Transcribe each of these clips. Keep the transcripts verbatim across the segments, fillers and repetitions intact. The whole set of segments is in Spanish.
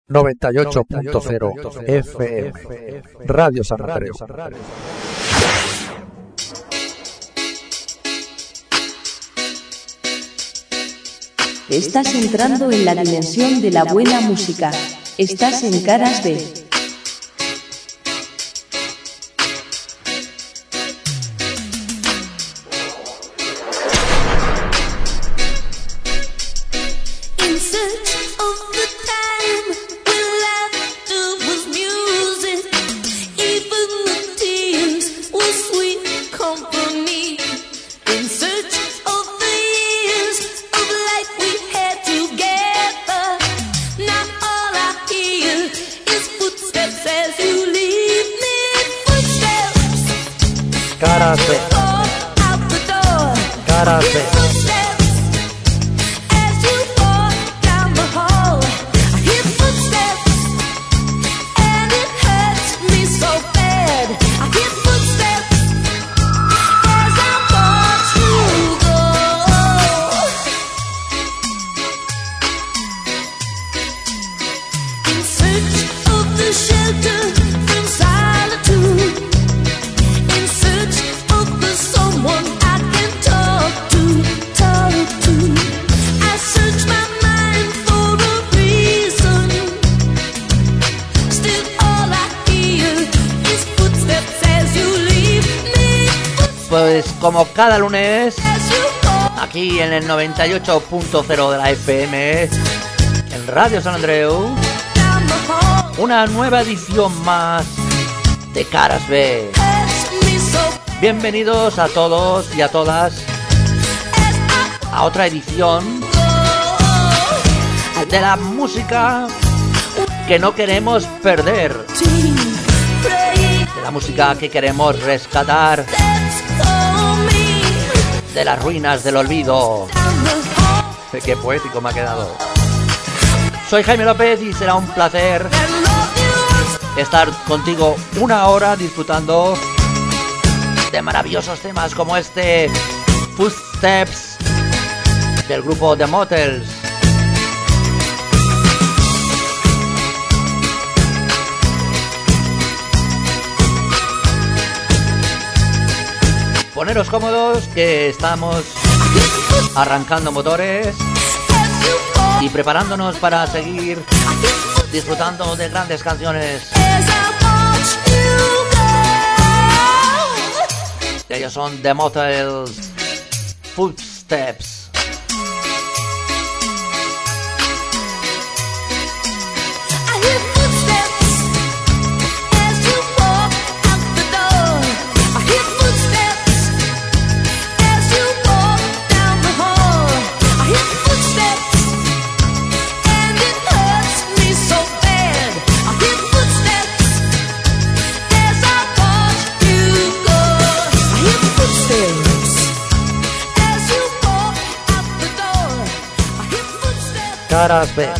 noventa y ocho punto cero F M Radio San Andreu. Estás entrando en la dimensión de la buena música. Estás en Caras B. Caras B. Caras B. Pues como cada lunes, aquí en el noventa y ocho punto cero de la F M, en Radio San Andreu, una nueva edición más de Caras B. Bienvenidos a todos y a todas a otra edición de la música que no queremos perder, de la música que queremos rescatar de las ruinas del olvido. Qué poético me ha quedado. Soy Jaime López y será un placer estar contigo una hora disfrutando de maravillosos temas como este Footsteps del grupo The Motels. Poneros cómodos, que estamos arrancando motores y preparándonos para seguir disfrutando de grandes canciones. Ellos son The Motels, Footsteps. Caras B.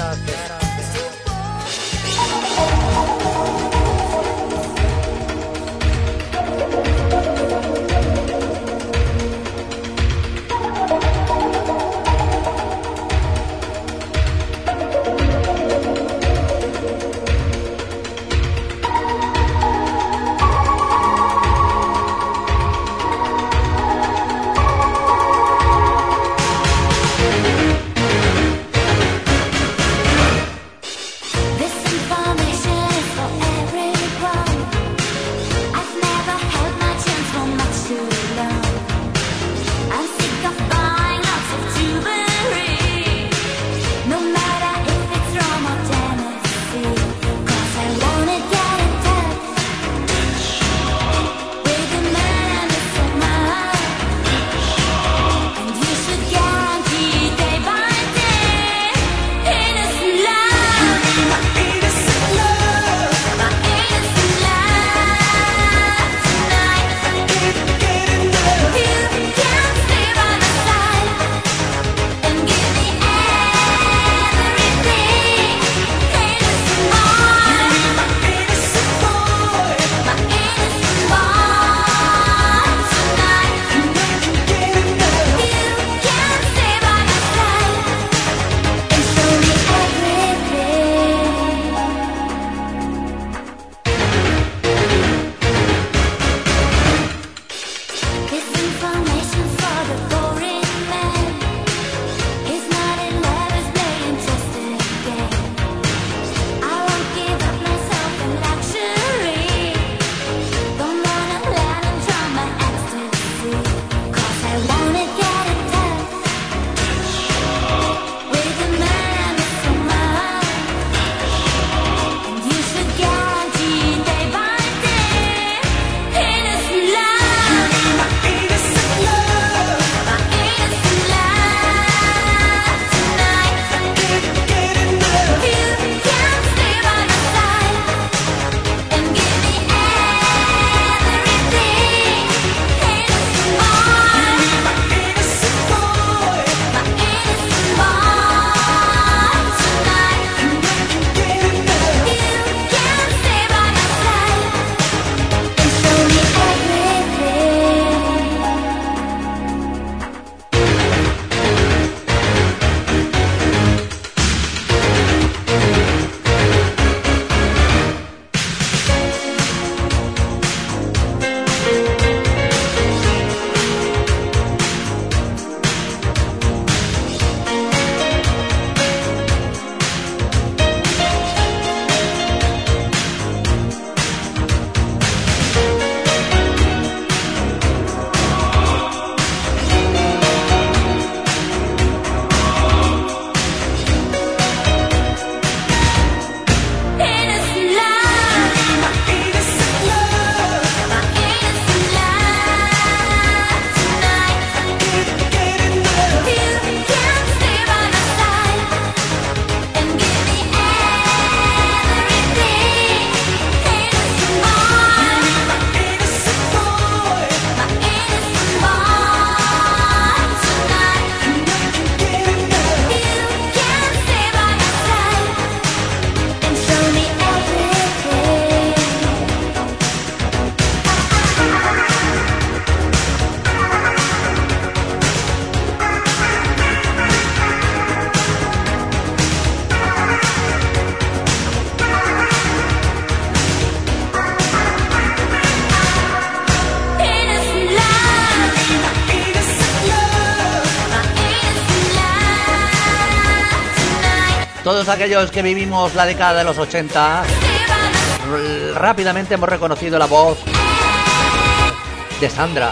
Todos aquellos que vivimos la década de los ochenta, rápidamente hemos reconocido la voz de Sandra.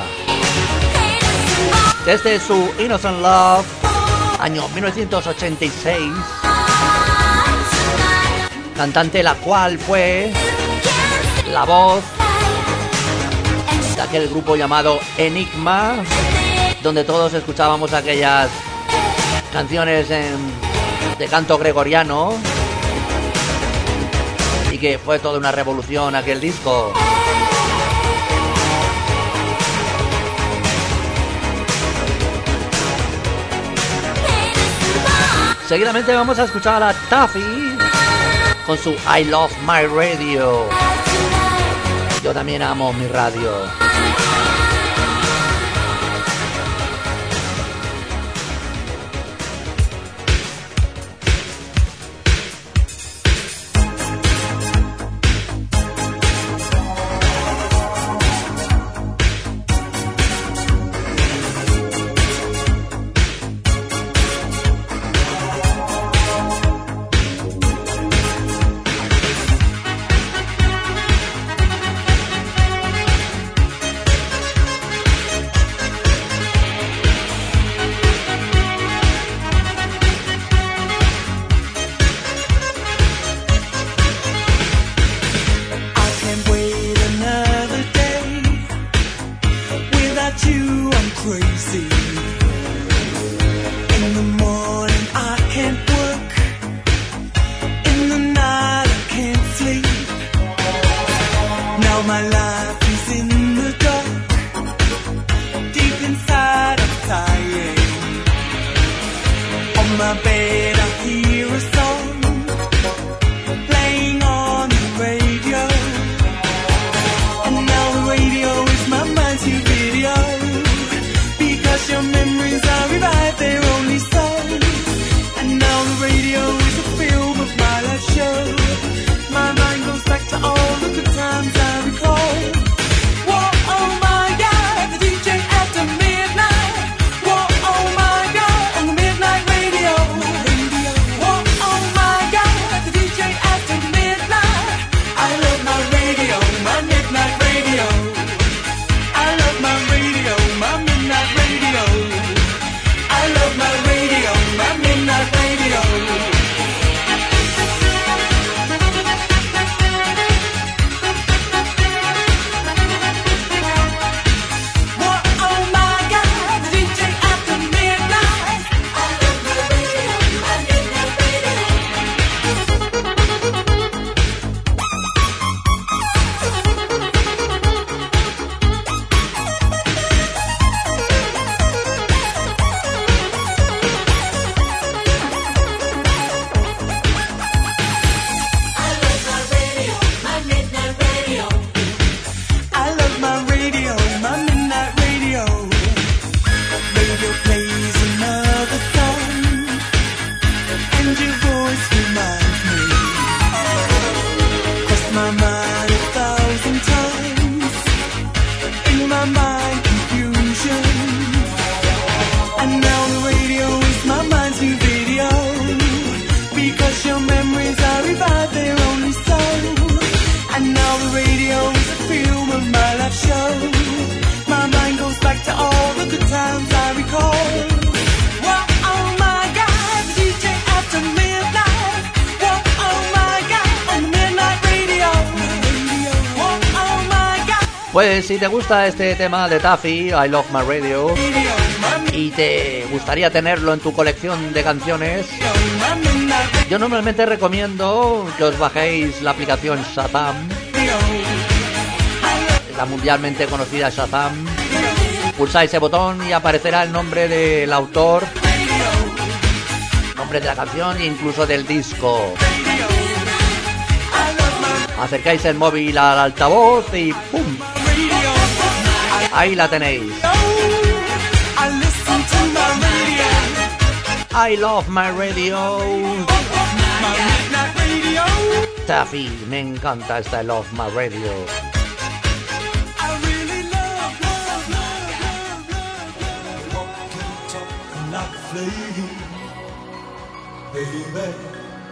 Desde su Innocent Love, año mil novecientos ochenta y seis, cantante la cual fue la voz de aquel grupo llamado Enigma, donde todos escuchábamos aquellas canciones en, de canto gregoriano, y que fue toda una revolución aquel disco. Seguidamente vamos a escuchar a Taffy con su I Love My Radio. Yo también amo mi radio. Pues si te gusta este tema de Taffy, I Love My Radio, y te gustaría tenerlo en tu colección de canciones, yo normalmente recomiendo que os bajéis la aplicación Shazam, la mundialmente conocida Shazam. Pulsáis ese botón y aparecerá el nombre del autor, nombre de la canción e incluso del disco. Acercáis el móvil al altavoz y ¡pum! Ahí la tenéis. I Love My Radio. Taffy, me encanta esta I Love My Radio. Baby,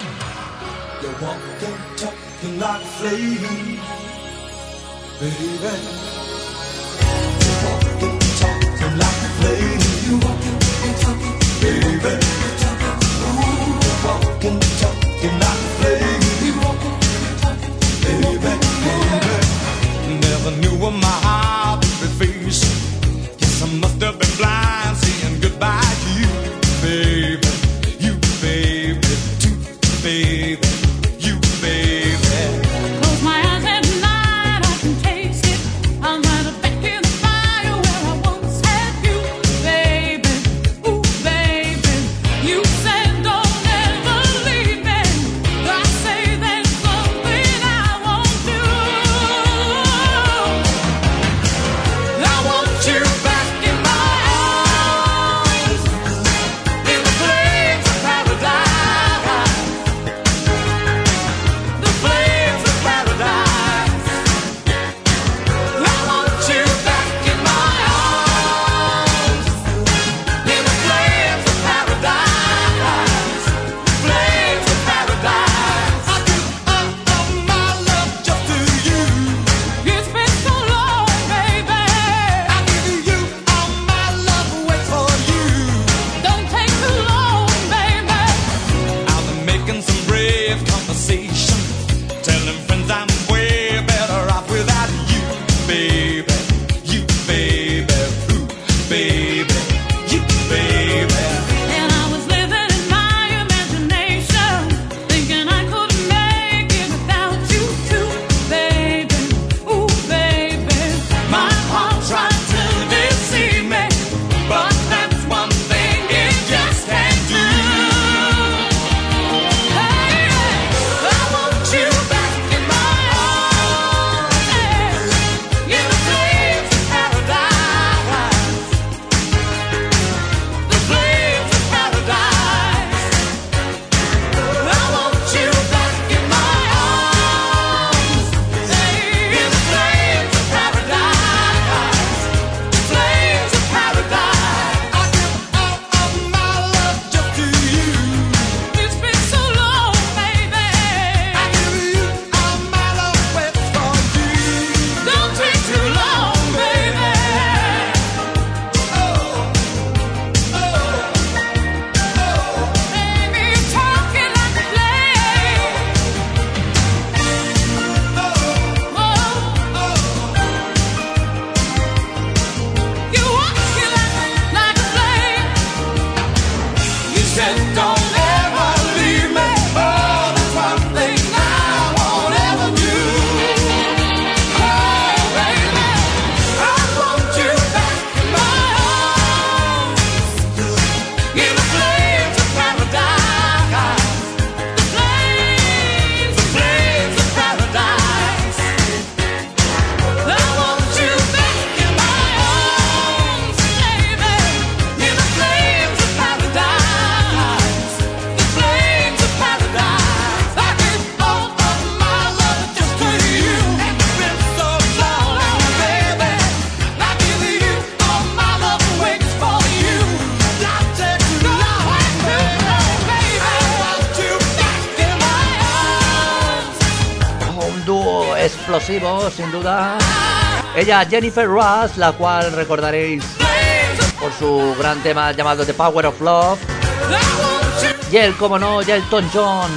explosivo, sin duda. Ella, Jennifer Rush, la cual recordaréis por su gran tema llamado The Power of Love. Y él, como no, y Elton John.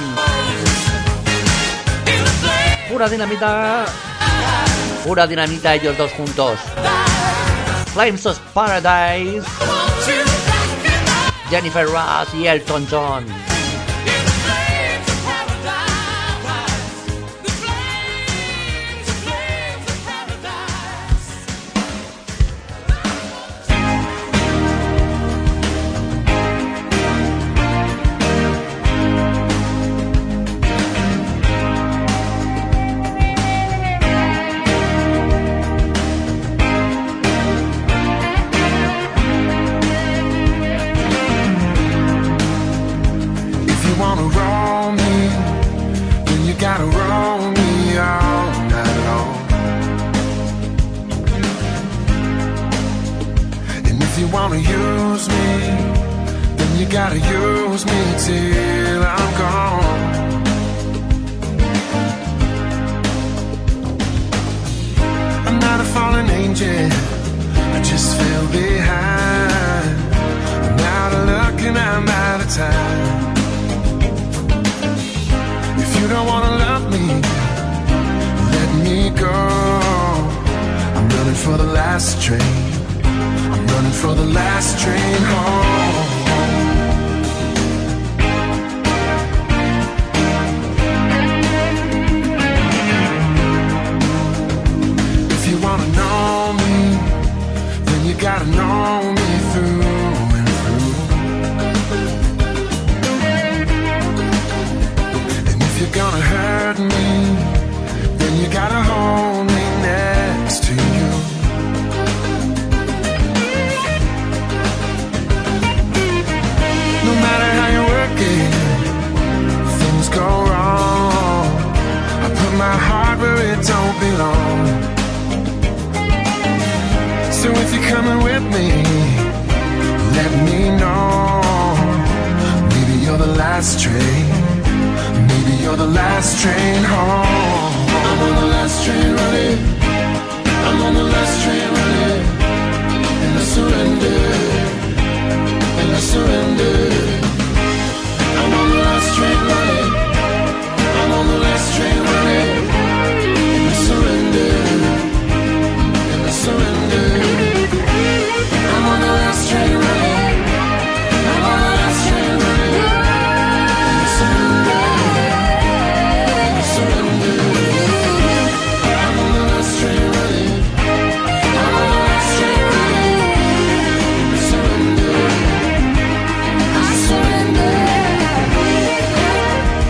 Pura dinamita. Pura dinamita ellos dos juntos. Flames of Paradise. Jennifer Rush y Elton John. train. I'm running for the last train home. If you wanna know me, then you gotta know me through and through. And if you're gonna hurt me, then you gotta hold me next to you. No matter how you work it, things go wrong. I put my heart where it don't belong. So if you're coming with me, let me know. Maybe you're the last train. Maybe you're the last train home. I'm on the last train running. I'm on the last train running. And I surrender. And I surrender. I'm on the last train running. I'm on the last train running. And I surrender. And I surrender. I'm on the last train running. I'm on the last train running. And I surrender. And I surrender. I'm on the last train running. I'm on the last train running. And I surrender. I surrender.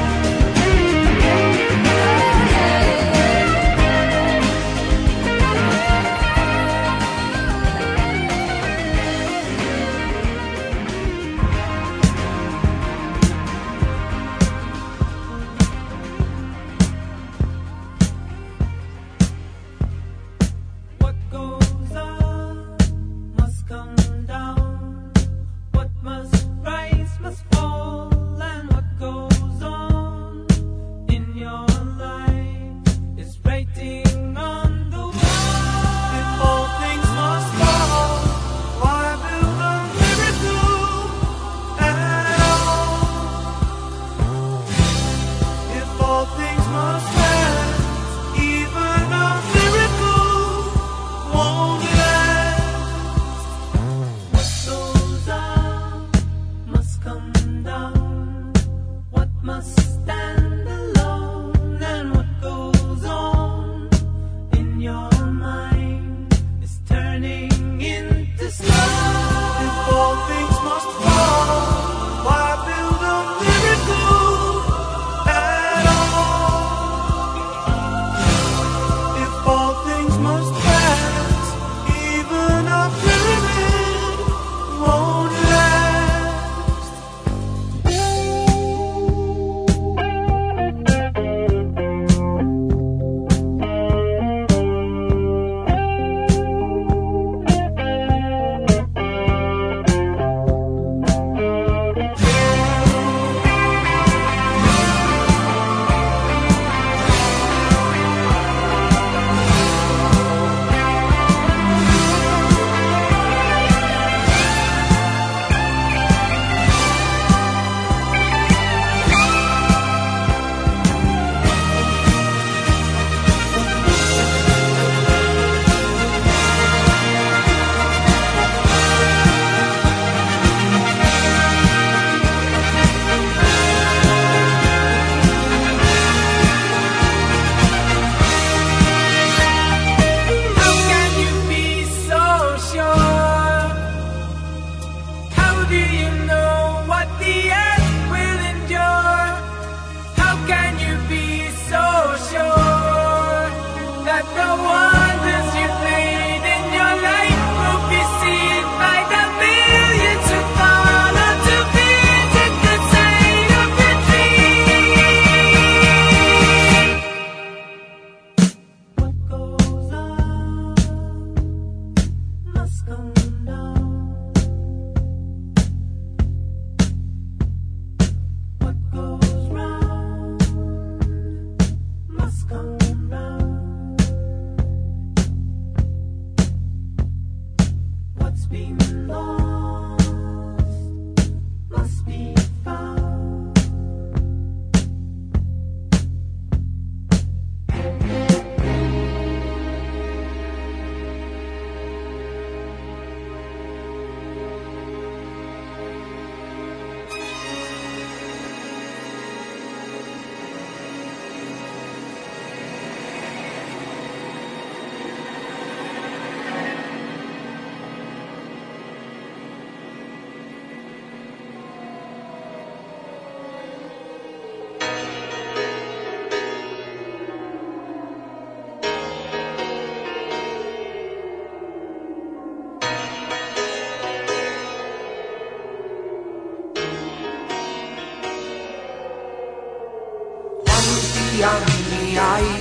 hai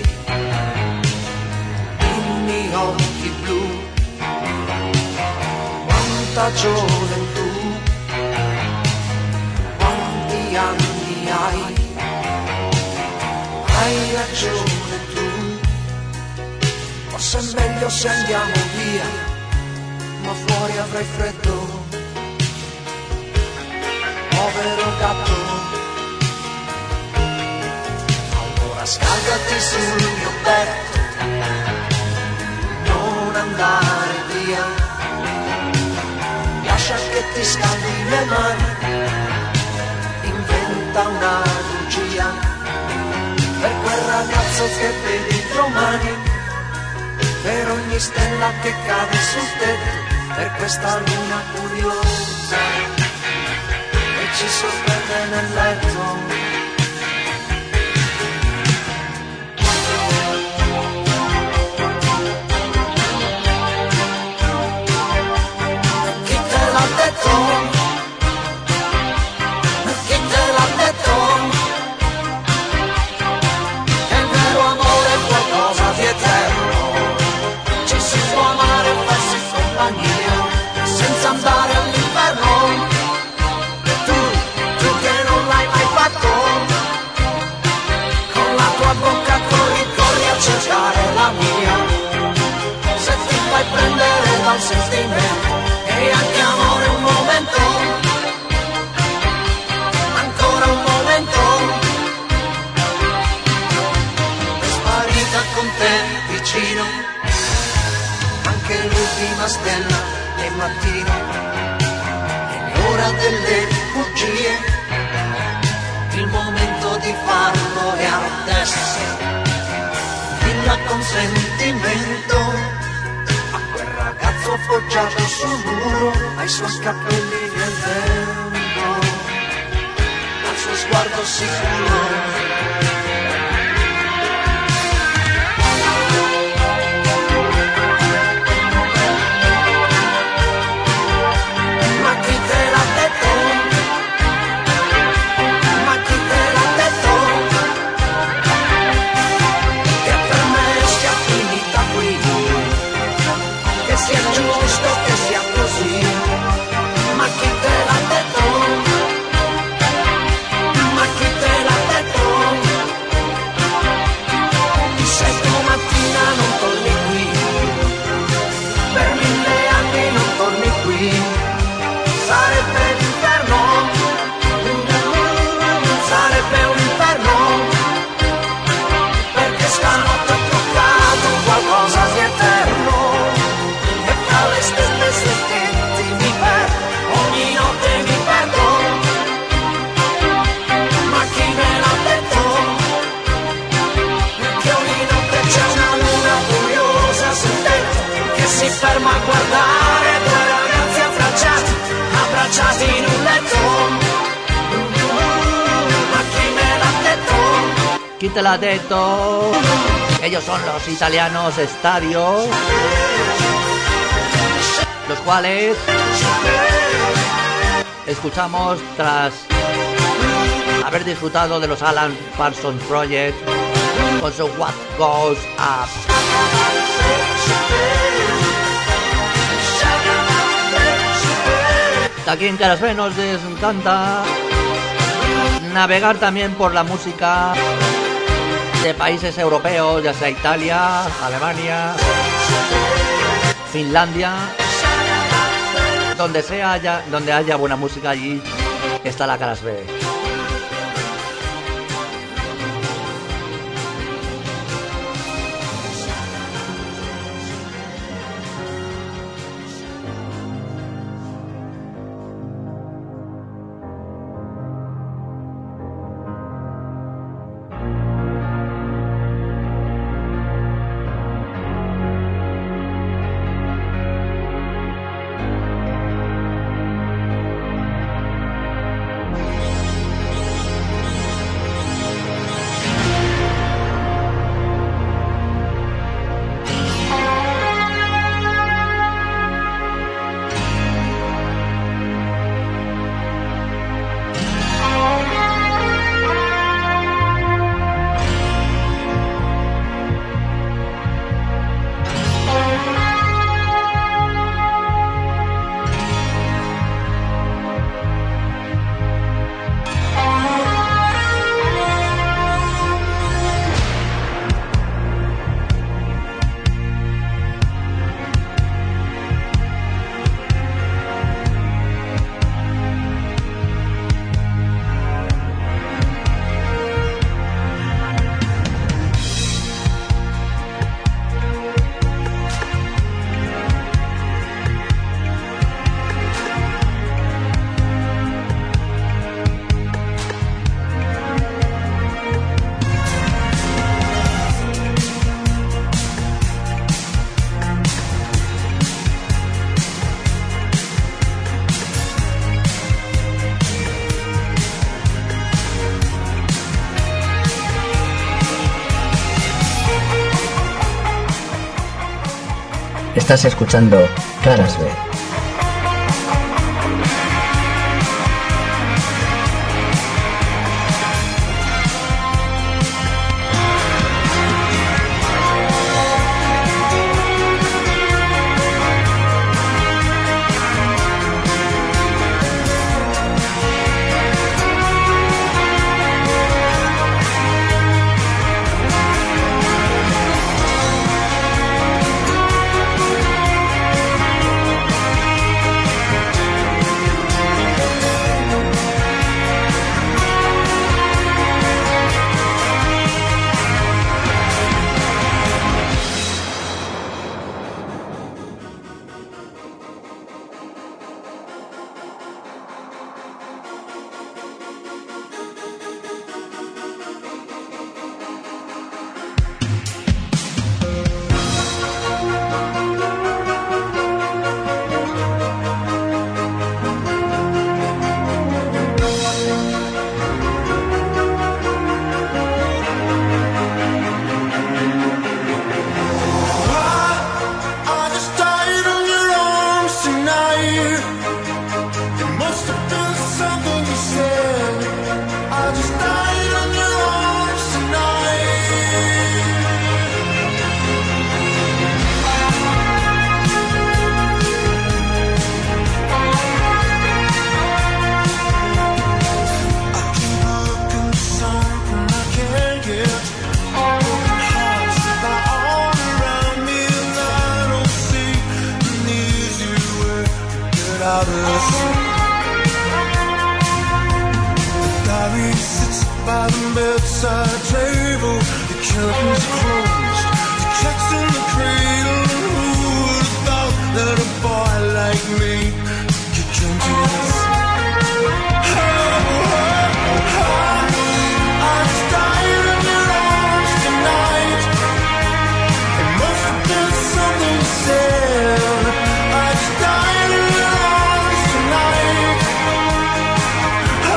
i miei occhi blu, quanta gioventù, quanti anni hai, hai ragione tu, forse è meglio se andiamo via, ma fuori avrai freddo, povero gatto. Allora scaldati sul mio petto, non andare via, lascia che ti scaldi le mani, inventa una bugia per quel ragazzo che vedi domani, per ogni stella che cade sul tetto, per questa luna curiosa che ci sorprende nel letto. Chi te l'ha detto? Chi te l'ha detto? Che il vero amore è qualcosa di eterno, ci si può amare e farsi compagnia senza andare all'inferno. Tu, tu che non l'hai mai fatto, con la tua bocca corri, corri a cercare la mia. Se ti fai prendere dal sentimento, e anche amore un momento, ancora un momento, è sparita con te vicino anche l'ultima stella del mattino, è l'ora delle bugie, il momento di farlo e adesso dilla consentimento a quel ragazzo appoggiato sul muro, ai suoi capelli nel vento, al suo sguardo sicuro. Si ferma a guardare due ragazzi abbracciati, abbracciati in un letto. Ma chi me l'ha detto? ¿Quién te lo ha detto? Ellos son los italianos Estadio, los cuales escuchamos tras haber disfrutado de los Alan Parsons Project con su What Goes Up. Aquí en Caras B nos encanta navegar también por la música de países europeos, ya sea Italia, Alemania, Finlandia, donde sea haya, donde haya buena música, allí está la Caras B. Estás escuchando Caras B.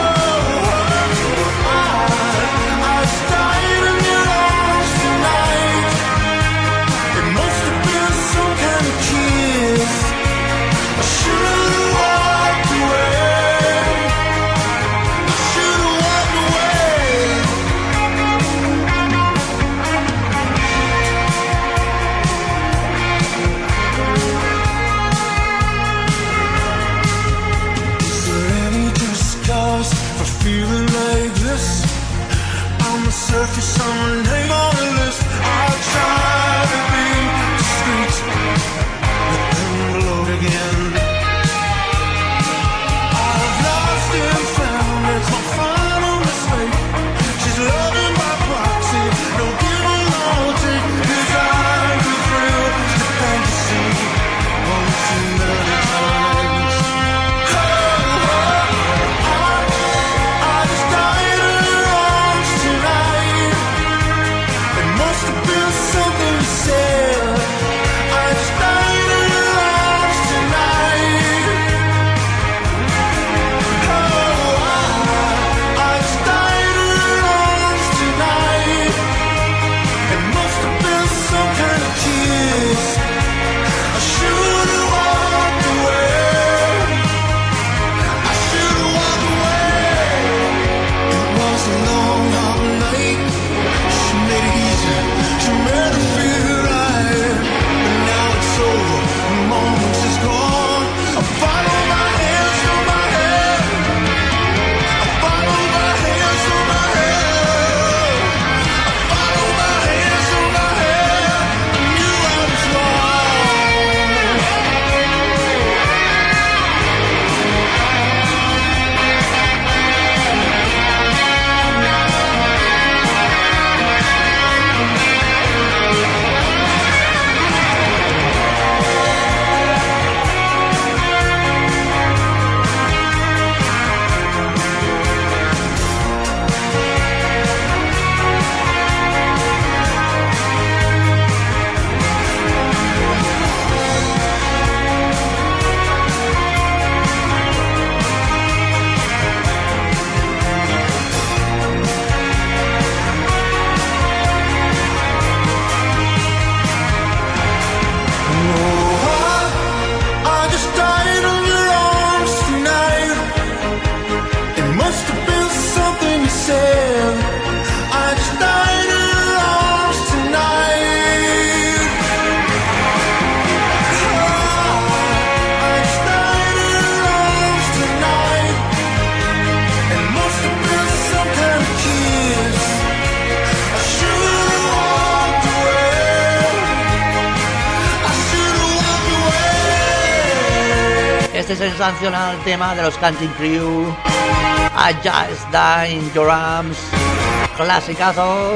Tonight este sensacional tema de los Counting Crew, I Just Die in Your Arms, clasicazo,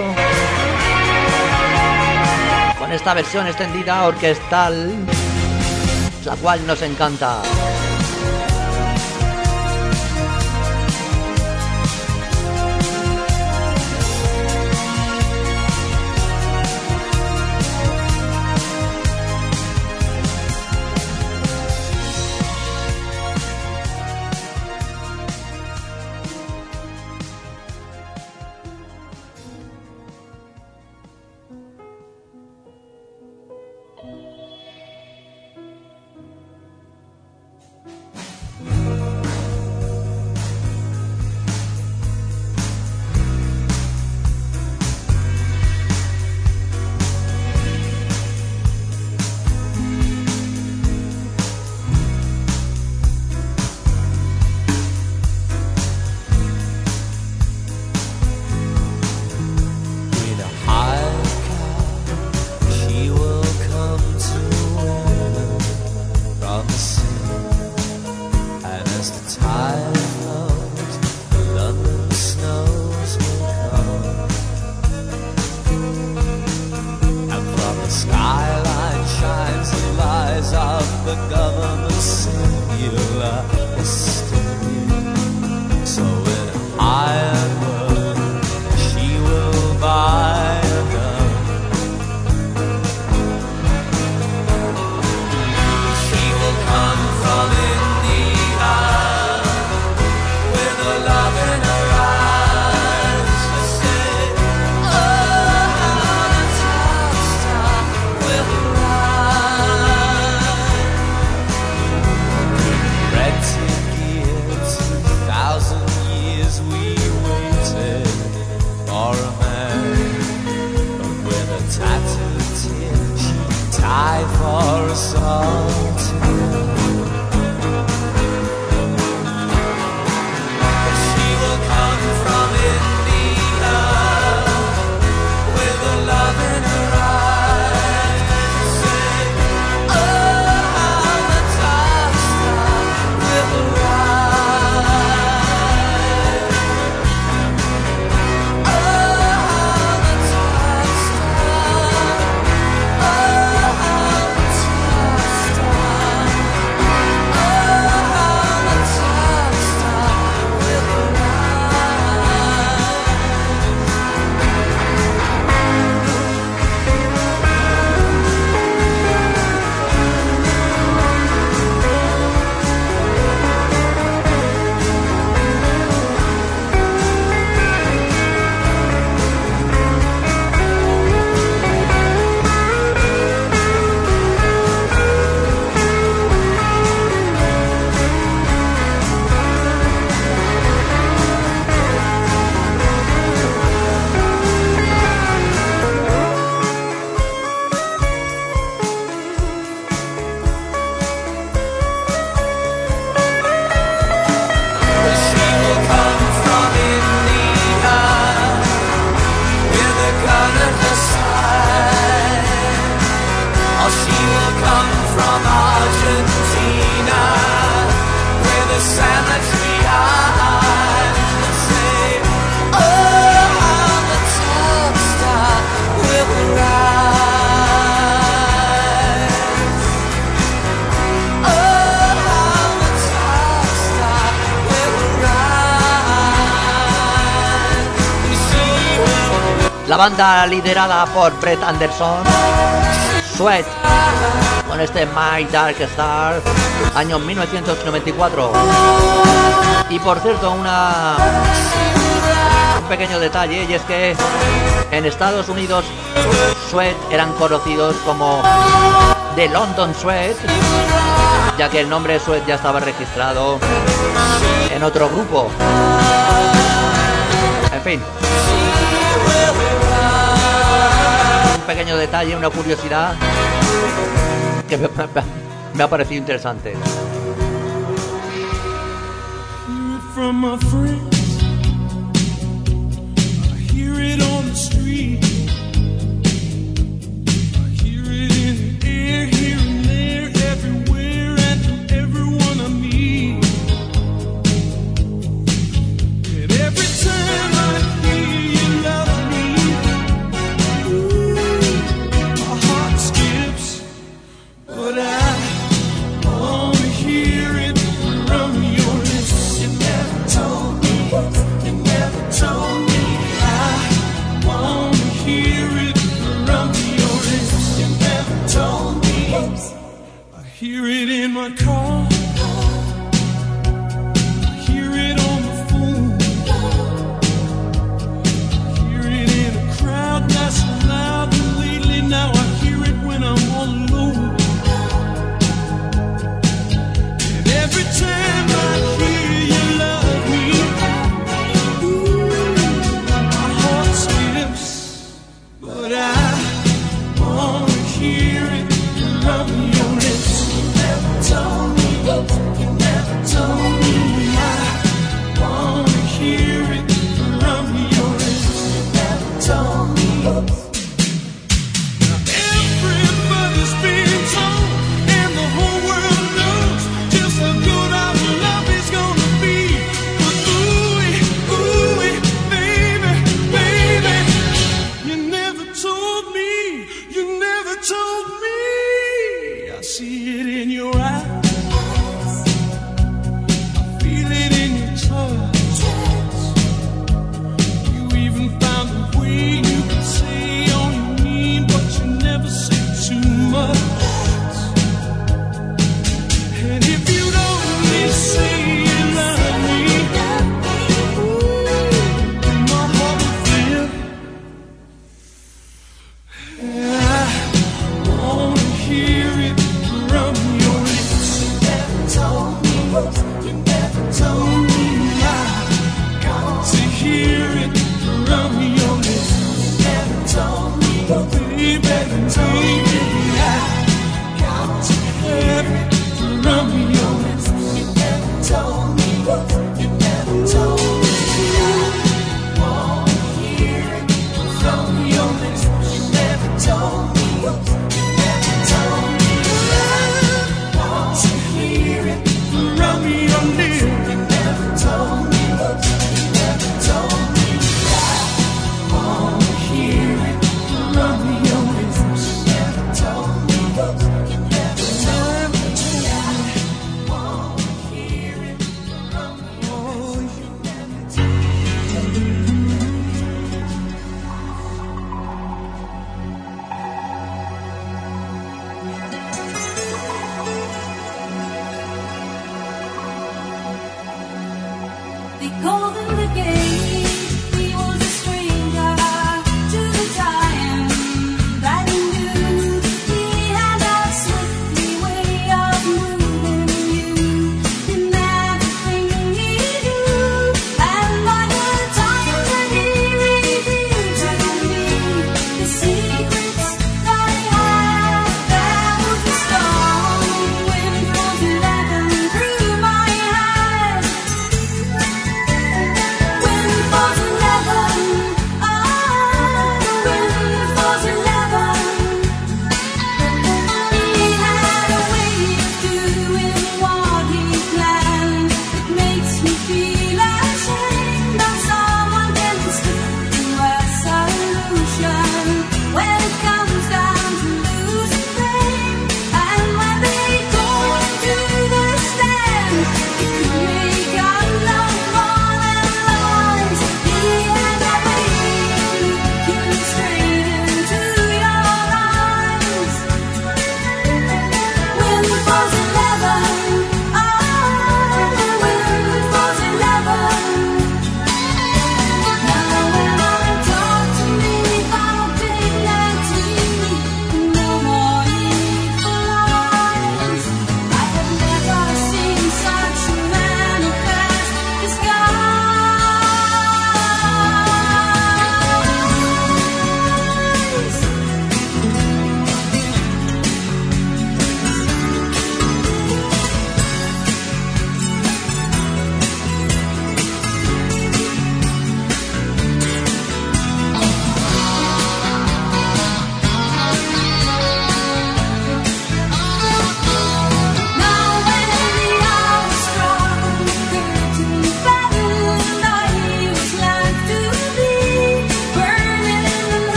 con esta versión extendida orquestal, la cual nos encanta. La banda liderada por Brett Anderson, Sweat, con este My Dark Star, año mil novecientos noventa y cuatro. Y por cierto, una un pequeño detalle, y es que en Estados Unidos Sweat eran conocidos como The London Sweat, ya que el nombre Sweat ya estaba registrado en otro grupo. En fin, un pequeño detalle, una curiosidad que me, me ha parecido interesante. From my friends, I hear it on the street, I hear it in the air, here and there, everywhere, and from everyone I meet. hear it in my car. I hear it on the phone. I hear it in a crowd that's loud. And lately now I hear it when I'm all alone. And every time I hear you love me, ooh, my heart skips. But I wanna hear it from your lips. You never told me.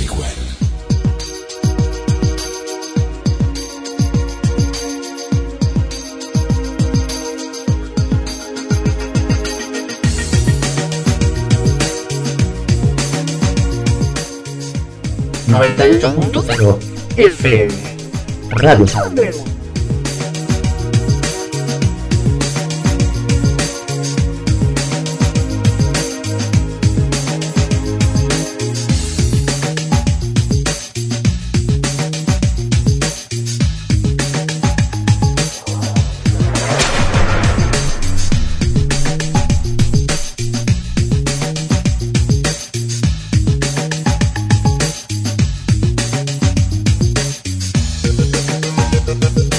Miguel. noventa y ocho punto cero F M Radio Salve. Thank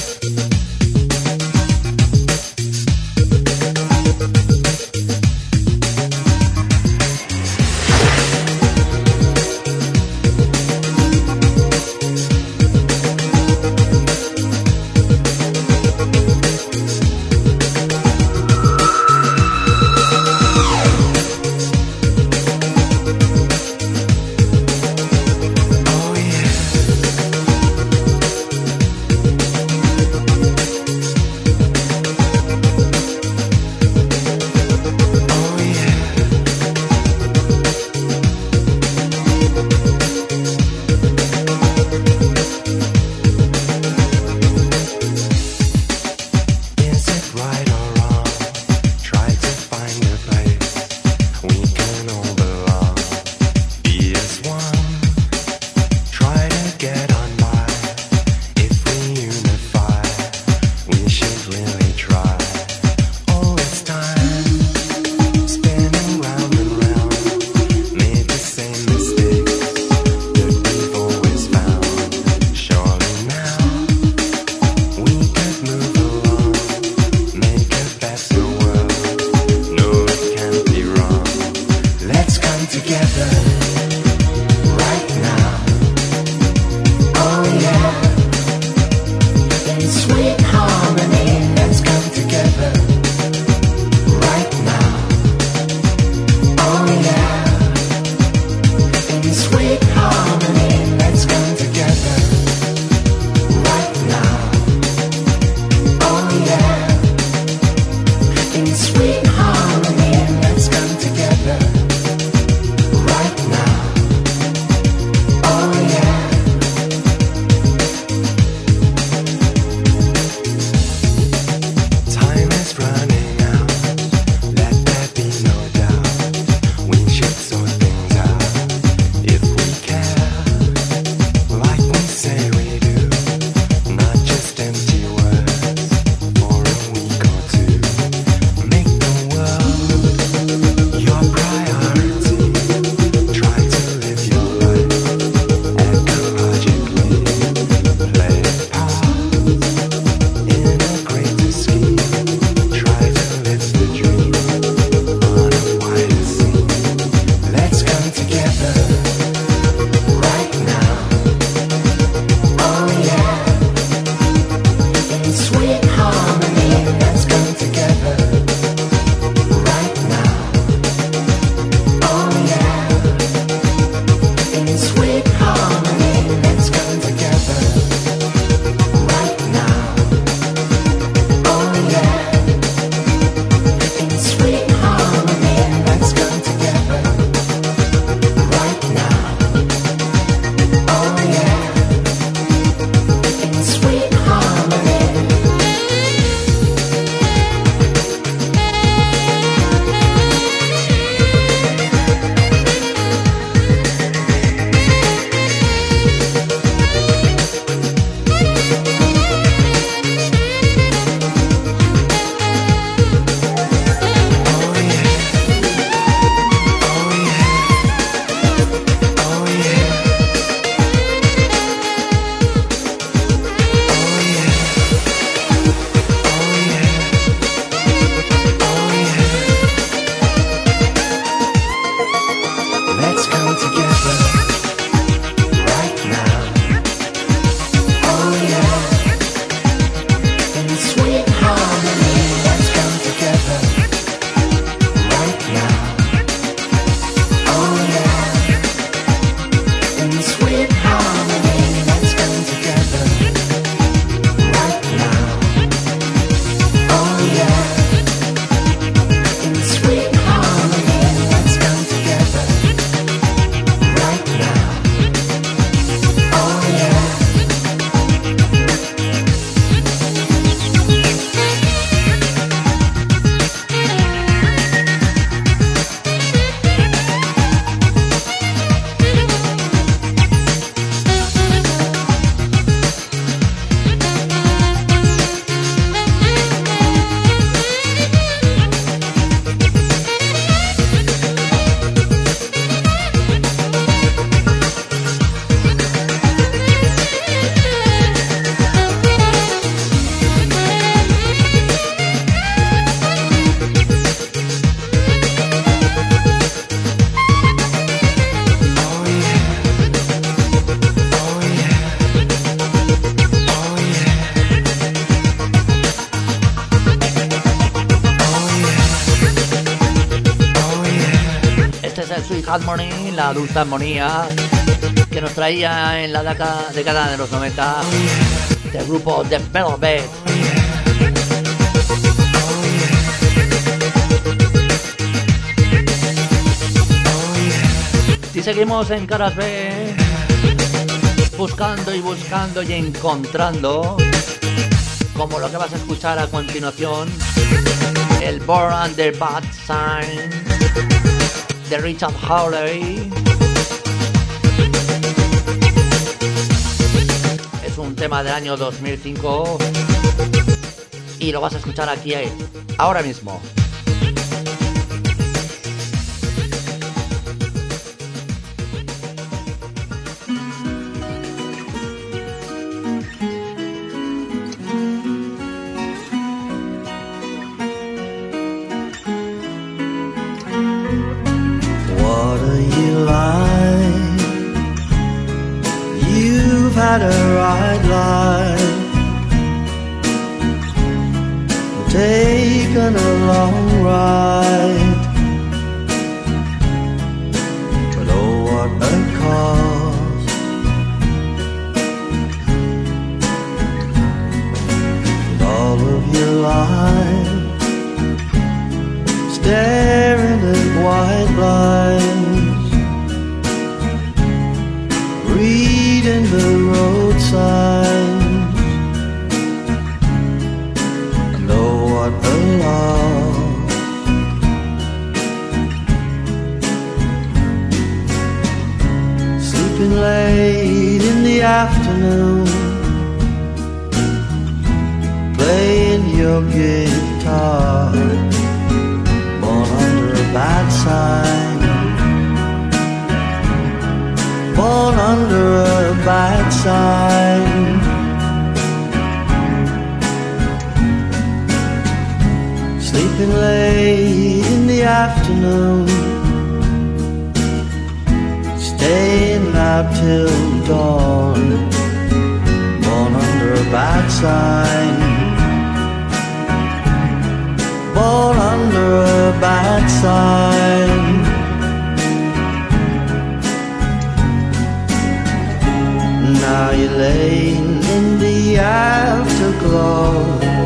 Este es el Sweet Harmony, la dulce armonía que nos traía en la década, década de los noventa del grupo The Velvet. Y seguimos en Caras B, buscando y buscando y encontrando, como lo que vas a escuchar a continuación, el Born Under Bad Sign de Richard Hawley. Es un tema del año dos mil cinco y lo vas a escuchar aquí ahora mismo. Had a right life, taken a long ride, but oh what a cost. And all of your life staring at white lines, reading the road signs, and oh what a loss. Sleeping late in the afternoon, playing your guitar, born under a bad sign, born under a bad sign. Sleeping late in the afternoon, staying out till dawn, born under a bad sign, born under a bad sign. Now you're laying in the afterglow,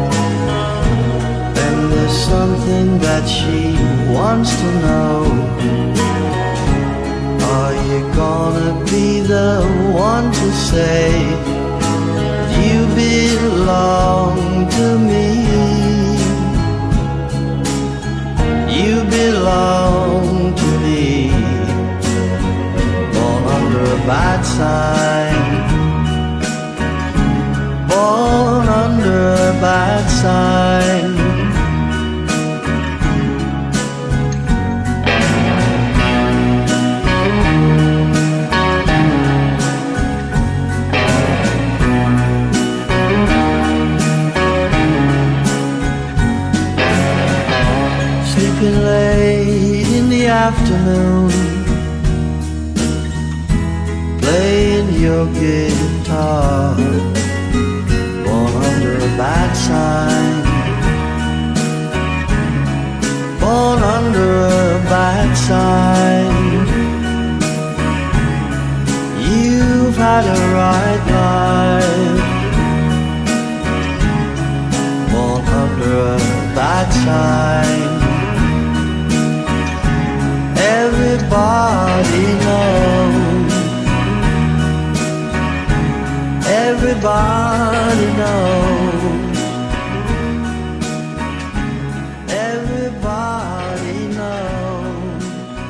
and there's something that she wants to know. Are you gonna be the one to say you belong to me? You belong to me, born under a bad sign, born under a bad sign. Sleeping late in the afternoon, playing your guitar, born under a bad sign, born under a bad sign. You've had a right life, born under a bad sign. Everybody knows, everybody knows, everybody knows.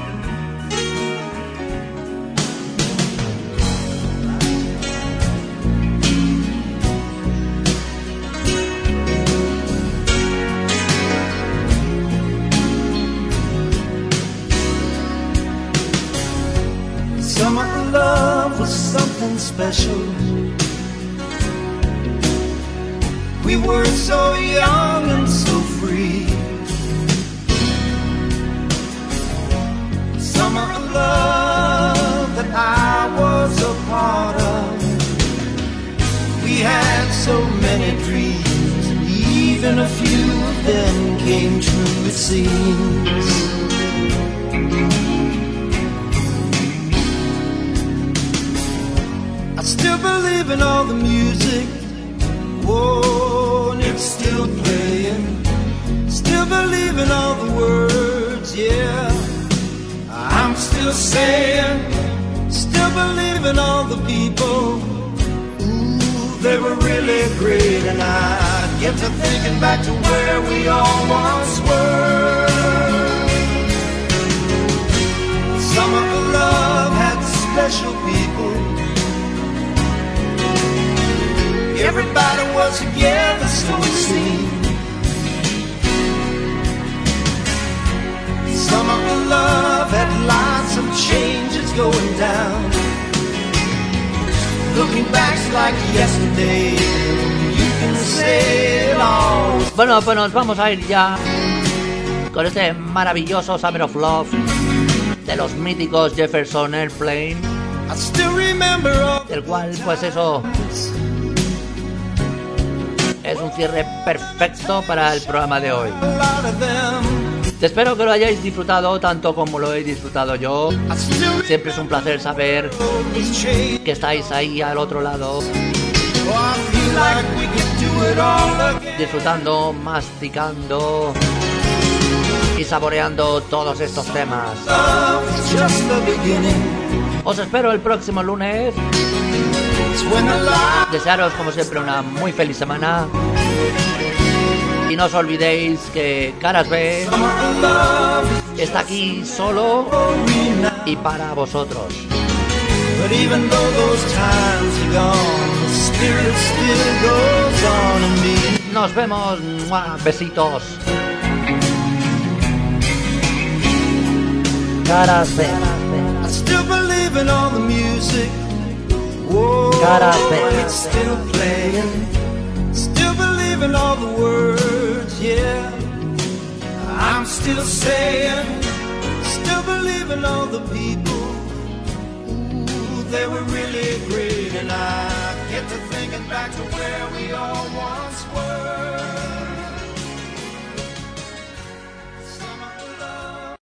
Summer love was something special. We were so young and so free. Summer love that I was a part of. We had so many dreams, and even a few of them came true, it seems. still believe in all the music. Whoa, and it's still playing. Still believe in all the words, yeah. I'm still saying, still believe in all the people. Ooh, they were really great, and I get to thinking back to where we all once were. Summer of love had special people. Everybody was together, so it seemed. Summer of love had lots of changes going down. Looking back's like yesterday. You can say it all. Bueno, pues nos vamos a ir ya con este maravilloso Summer of Love de los míticos Jefferson Airplane, I still remember all del cual pues eso es un cierre perfecto para el programa de hoy. a lot of them. Espero que lo hayáis disfrutado tanto como lo he disfrutado yo. I still Siempre es un placer saber remember these changes. que estáis ahí al otro lado, Oh, I feel like we could do it all again. disfrutando, masticando y saboreando todos estos temas. Love was just the beginning. Os espero el próximo lunes. It's when the light Desearos como siempre una muy feliz semana. Y no os olvidéis que Caras B of love is está aquí solo for me now. y para vosotros. But even though those times are gone, the spirit still goes on in me. Nos vemos. ¡Mua! Besitos. Caras B. I still believe in all the music. Whoa, Caras B. it's still playing. Still believe in all the words, yeah. I'm still saying, still believe in all the people. Ooh, they were really great, and I get to thinking back to where we all once were.